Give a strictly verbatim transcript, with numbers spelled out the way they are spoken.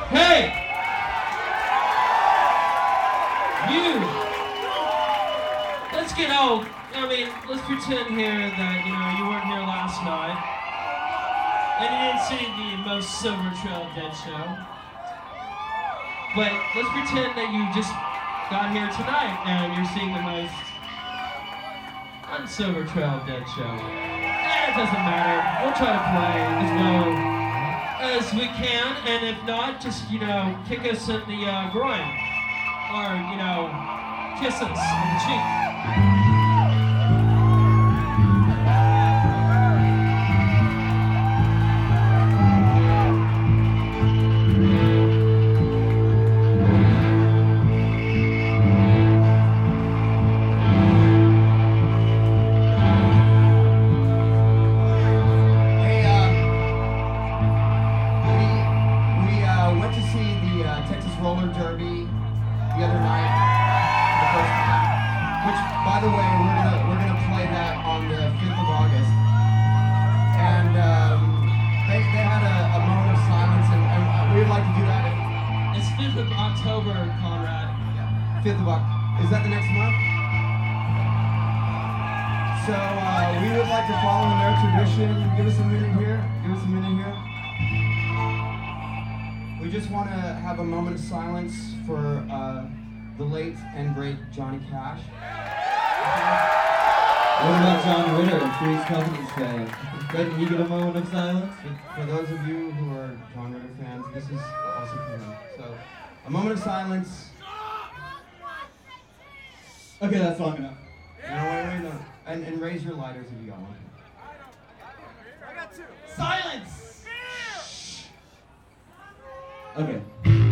Hey! You! Let's get out. I mean, let's pretend here that, you know, you weren't here last night. And you didn't see the most Silver Trail Dead show. But let's pretend that you just got here tonight and you're seeing the most un-Silver Trail Dead show. Eh, it doesn't matter. We'll try to play as well as we can, and if not, just, you know, kick us in the uh, groin. Or, you know, kiss us on the cheek. fifth of October. Is that the next month? So uh, we would like to follow in their tradition. Give us a minute here. Give us a minute here. We just want to have a moment of silence for uh, the late and great Johnny Cash. What about John Ritter, Three's Company's fan? Couldn't he get a moment of silence? For those of you who are John Ritter fans, this is also for him. So, a moment of silence. Okay, that's long enough. No, wait, wait, no. And, and raise your lighters if you got one. I got two. Silence! Okay.